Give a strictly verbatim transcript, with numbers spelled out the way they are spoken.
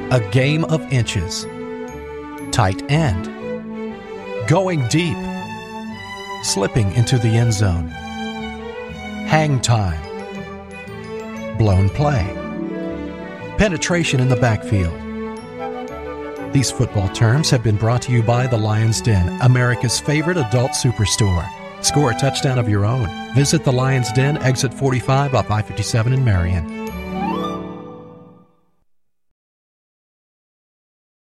A game of inches. Tight end. Going deep. Slipping into the end zone. Hang time. Blown play. Penetration in the backfield. These football terms have been brought to you by The Lion's Den, America's favorite adult superstore. Score a touchdown of your own. Visit The Lion's Den, exit forty-five off I fifty-seven in Marion.